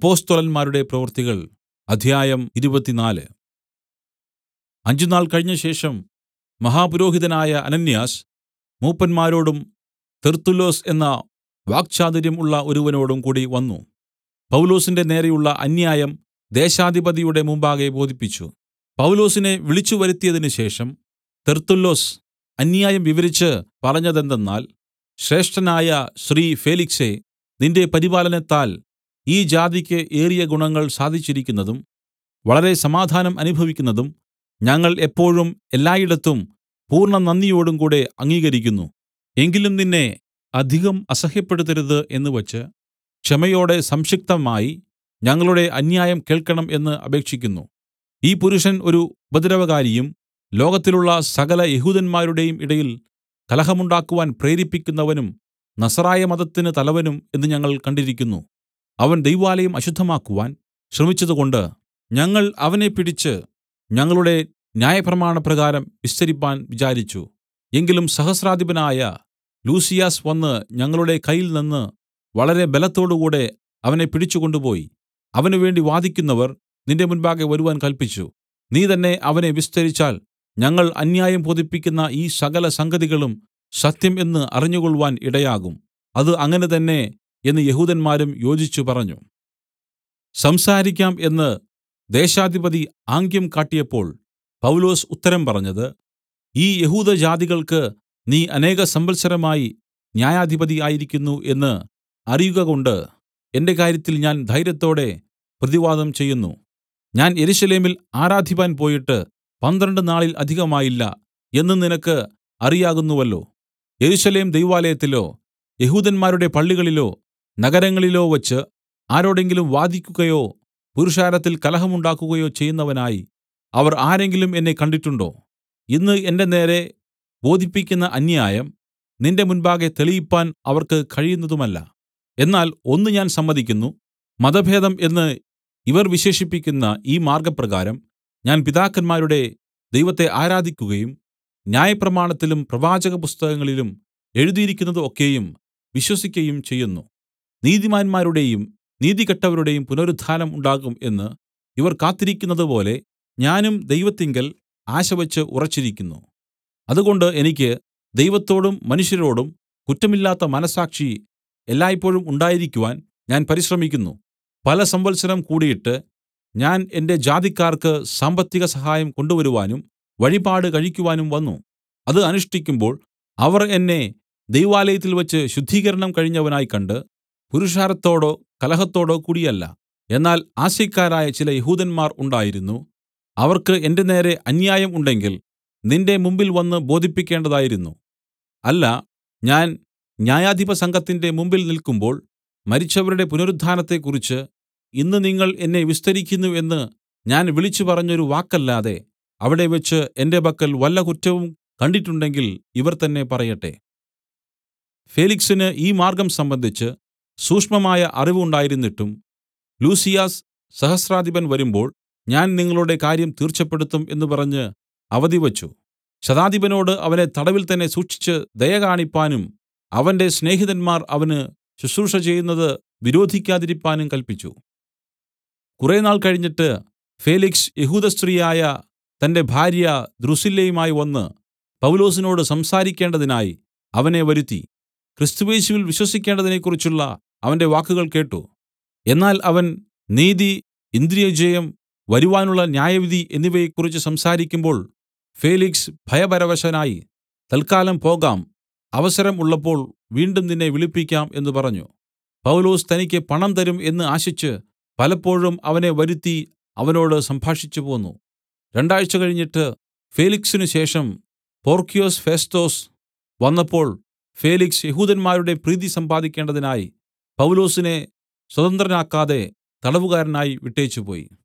അപ്പൊസ്തലന്മാരുടെ പ്രവൃത്തികൾ അധ്യായം 24. അഞ്ചുനാൾ കഴിഞ്ഞശേഷം മഹാപുരോഹിതനായ അനന്യാസ് മൂപ്പന്മാരോടും തെർത്തുല്ലൊസ് എന്ന വാക്ചാതുര്യം ഉള്ള ഒരുവനോടും കൂടി വന്നു. പൗലൊസിന്റെ നേരെയുള്ള അന്യായം ദേശാധിപതിയുടെ മുമ്പാകെ ബോധിപ്പിച്ചു. പൗലൊസിനെ വിളിച്ചുവരുത്തിയതിന് ശേഷം തെർത്തുല്ലൊസ് അന്യായം വിവരിച്ച് പറഞ്ഞതെന്തെന്നാൽ, ശ്രേഷ്ഠനായ ശ്രീ ഫേലിക്സേ, നിന്റെ പരിപാലനത്താൽ ഈ ജാതിയ്ക്ക് ഏറിയ ഗുണങ്ങൾ സാധിച്ചിരിക്കുന്നതും വളരെ സമാധാനം അനുഭവിക്കുന്നതും ഞങ്ങൾ എപ്പോഴും എല്ലായിടത്തും പൂർണ്ണനന്ദിയോടും കൂടെ അംഗീകരിക്കുന്നു. എങ്കിലും നിന്നെ അധികം അസഹ്യപ്പെടുത്തരുത് എന്നുവച്ച് ക്ഷമയോടെ സംക്ഷിപ്തമായി ഞങ്ങളുടെ അന്യായം കേൾക്കണം എന്ന് അപേക്ഷിക്കുന്നു. ഈ പുരുഷൻ ഒരു ഉപദ്രവകാരിയും ലോകത്തിലുള്ള സകല യെഹൂദന്മാരുടെയും ഇടയിൽ കലഹമുണ്ടാക്കുവാൻ പ്രേരിപ്പിക്കുന്നവനും നസറായ മതത്തിന് തലവനും എന്ന് ഞങ്ങൾ കണ്ടിരിക്കുന്നു. അവൻ ദൈവാലയം അശുദ്ധമാക്കുവാൻ ശ്രമിച്ചതുകൊണ്ട് ഞങ്ങൾ അവനെ പിടിച്ച് ഞങ്ങളുടെ ന്യായപ്രമാണപ്രകാരം വിസ്തരിപ്പാൻ വിചാരിച്ചു. എങ്കിലും സഹസ്രാധിപനായ ലൂസിയാസ് വന്ന് ഞങ്ങളുടെ കയ്യിൽനിന്ന് വളരെ ബലത്തോടുകൂടെ അവനെ പിടിച്ചുകൊണ്ടുപോയി. അവന് വേണ്ടി വാദിക്കുന്നവർ നിന്റെ മുൻപാകെ വരുവാൻ കല്പിച്ചു. നീ തന്നെ അവനെ വിസ്തരിച്ചാൽ ഞങ്ങൾ അന്യായം ബോധിപ്പിക്കുന്ന ഈ സകല സംഗതികളും സത്യം എന്ന് അറിഞ്ഞുകൊൾവാൻ ഇടയാകും. അത് അങ്ങനെ തന്നെ എന്ന് യെഹൂദന്മാരും യോജിച്ചു പറഞ്ഞു. സംസാരിക്കാം എന്ന് ദേശാധിപതി ആംഗ്യം കാട്ടിയപ്പോൾ പൗലൊസ് ഉത്തരം പറഞ്ഞത്, ഈ യഹൂദജാതികൾക്ക് നീ അനേക സംവത്സരമായി ന്യായാധിപതി ആയിരിക്കുന്നു എന്ന് അറിയുകകൊണ്ട് എന്റെ കാര്യത്തിൽ ഞാൻ ധൈര്യത്തോടെ പ്രതിവാദം ചെയ്യുന്നു. ഞാൻ യെരൂശലേമിൽ ആരാധിപ്പാൻ പോയിട്ട് 12 നാളിൽ അധികമായില്ല എന്ന് നിനക്ക് അറിയാകുന്നുവല്ലോ. യെരൂശലേം ദൈവാലയത്തിലോ യെഹൂദന്മാരുടെ പള്ളികളിലോ നഗരങ്ങളിലോ വച്ച് ആരോടെങ്കിലും വാദിക്കുകയോ പുരുഷാരത്തിൽ കലഹമുണ്ടാക്കുകയോ ചെയ്യുന്നവനായി അവർ ആരെങ്കിലും എന്നെ കണ്ടിട്ടുണ്ടോ? ഇന്ന് എന്റെ നേരെ ബോധിപ്പിക്കുന്ന അന്യായം നിന്റെ മുൻപാകെ തെളിയിപ്പാൻ അവർക്ക് കഴിയുന്നതുമല്ല. എന്നാൽ ഒന്ന് ഞാൻ സമ്മതിക്കുന്നു, മതഭേദം എന്ന് ഇവർ വിശേഷിപ്പിക്കുന്ന ഈ മാർഗ്ഗപ്രകാരം ഞാൻ പിതാക്കന്മാരുടെ ദൈവത്തെ ആരാധിക്കുകയും ന്യായപ്രമാണത്തിലും പ്രവാചകപുസ്തകങ്ങളിലും എഴുതിയിരിക്കുന്നത് ഒക്കെയും വിശ്വസിക്കയും ചെയ്യുന്നു. നീതിമാന്മാരുടെയും നീതികെട്ടവരുടെയും പുനരുത്ഥാനം ഉണ്ടാകും എന്ന് ഇവർ കാത്തിരിക്കുന്നതുപോലെ ഞാനും ദൈവത്തിങ്കൽ ആശവച്ച് ഉറച്ചിരിക്കുന്നു. അതുകൊണ്ട് എനിക്ക് ദൈവത്തോടും മനുഷ്യരോടും കുറ്റമില്ലാത്ത മനസ്സാക്ഷി എല്ലായ്പോഴും ഉണ്ടായിരിക്കുവാൻ ഞാൻ പരിശ്രമിക്കുന്നു. പല സംവത്സരം കൂടിയിട്ട് ഞാൻ എന്റെ ജാതിക്കാർക്ക് സാമ്പത്തിക സഹായം കൊണ്ടുവരുവാനും വഴിപാട് കഴിക്കുവാനും വന്നു. അത് അനുഷ്ഠിക്കുമ്പോൾ അവർ എന്നെ ദൈവാലയത്തിൽ വച്ച് ശുദ്ധീകരണം കഴിഞ്ഞവനായി കണ്ട് പുരുഷാരത്തോടോ കലഹത്തോടോ കൂടിയല്ല. എന്നാൽ ആസ്യക്കാരായ ചില യഹൂദന്മാർ ഉണ്ടായിരുന്നു. അവർക്ക് എന്റെ നേരെ അന്യായം ഉണ്ടെങ്കിൽ നിന്റെ മുമ്പിൽ വന്ന് ബോധിപ്പിക്കേണ്ടതായിരുന്നു. അല്ല, ഞാൻ ന്യായാധിപസംഘത്തിന്റെ മുമ്പിൽ നിൽക്കുമ്പോൾ മരിച്ചവരുടെ പുനരുത്ഥാനത്തെക്കുറിച്ച് ഇന്ന് നിങ്ങൾ എന്നെ വിസ്തരിക്കുന്നു എന്ന് ഞാൻ വിളിച്ചു പറഞ്ഞൊരു വാക്കല്ലാതെ അവിടെവച്ച് എന്റെ പക്കൽ വല്ല കുറ്റവും കണ്ടിട്ടുണ്ടെങ്കിൽ ഇവർ തന്നെ പറയട്ടെ. ഫേലിക്സിന് ഈ മാർഗ്ഗം സംബന്ധിച്ച് സൂക്ഷ്മമായ അറിവ് ഉണ്ടായിരുന്നിട്ടും ലൂസിയാസ് സഹസ്രാധിപൻ വരുമ്പോൾ ഞാൻ നിങ്ങളുടെ കാര്യം തീർച്ചപ്പെടുത്തും എന്ന് പറഞ്ഞ് അവധി വച്ചു. ശതാധിപനോട് അവനെ തടവിൽ തന്നെ സൂക്ഷിച്ച് ദയ കാണിപ്പാനും അവന്റെ സ്നേഹിതന്മാർ അവന് ശുശ്രൂഷ ചെയ്യുന്നത് വിരോധിക്കാതിരിപ്പാനും കല്പിച്ചു. കുറേനാൾ കഴിഞ്ഞിട്ട് ഫേലിക്സ് യഹൂദസ്ത്രീയായ തന്റെ ഭാര്യ ദ്രുസില്ലയുമായി വന്ന് പൗലൊസിനോട് സംസാരിക്കേണ്ടതിനായി അവനെ വരുത്തി. ക്രിസ്തുയേശുവിൽ വിശ്വസിക്കേണ്ടതിനെക്കുറിച്ചുള്ള അവന്റെ വാക്കുകൾ കേട്ട്. എന്നാൽ അവൻ നീതി, ഇന്ദ്രിയജയം, വരുവാനുള്ള ന്യായവിധി എന്നിവയെക്കുറിച്ച് സംസാരിക്കുമ്പോൾ ഫേലിക്സ് ഭയപരവശനായി, തൽക്കാലം പോകാം, അവസരം ഉള്ളപ്പോൾ വീണ്ടും നിന്നെ വിളിപ്പിക്കാം എന്ന് പറഞ്ഞു. പൗലൊസ് തനിക്ക് പണം തരും എന്ന് ആശിച്ച് പലപ്പോഴും അവനെ വരുത്തി അവനോട് സംഭാഷിച്ചു പോന്നു. 2 ആഴ്ച കഴിഞ്ഞിട്ട് ഫേലിക്സിന് ശേഷം പോർക്യൊസ് ഫെസ്തൊസ് വന്നപ്പോൾ ഫേലിക്സ് യഹൂദന്മാരുടെ പ്രീതി സമ്പാദിക്കേണ്ടതിനായി പൗലൊസിനെ സ്വതന്ത്രനാക്കാതെ തടവുകാരനായി വിട്ടേച്ചുപോയി.